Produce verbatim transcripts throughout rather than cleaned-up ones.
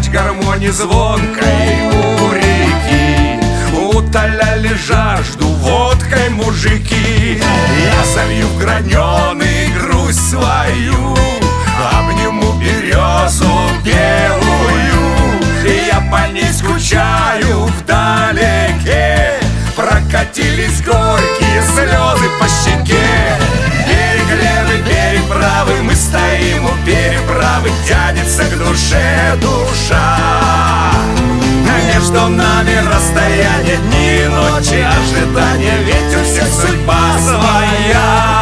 гармонии звонкой у реки. Утоляли жажду водкой мужики. Я солью в граненый грусть свою, обниму березу белую. Я по ней скучаю вдалеке. Прокатились горькие слезы по щеке. Берег левый, берег правый, мы стоим у переправы. Тянется к душе душа. Между нами расстояние, дни и ночи, ожидания, ведь у всех судьба своя.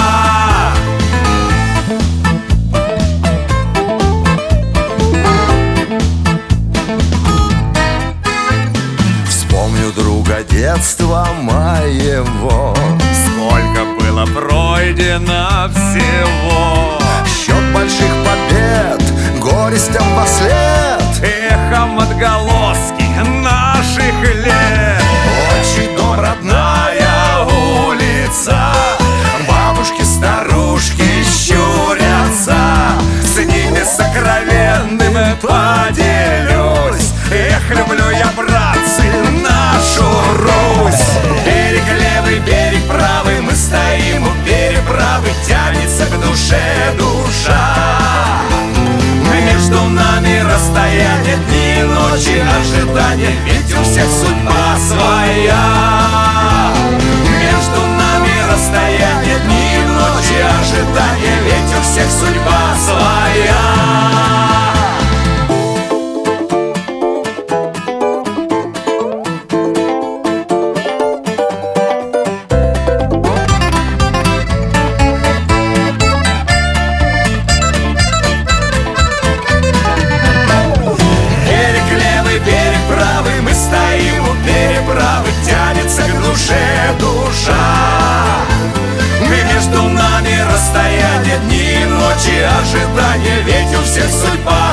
Вспомню друга детства моего, Сколько было пройдено всего. счет больших побед, горестям вослед, Эхом отголоски наших лет. отчий дом, родная улица, Бабушки, старушки щурятся, с ними сокровенным поделюсь. Эх, люблю я, братцы, нашу Русь. Берег левый, берег правый, мы стоим у переправы. Тянется к душе душа. Между нами расстояние, дни и ночи, ожидания, ведь у всех судьба своя. Между нами расстояние, дни и ночи, ожидания, ведь у всех судьба своя. Душа. Между нами расстояние, дни и ночи, ожидания, ведь у всех судьба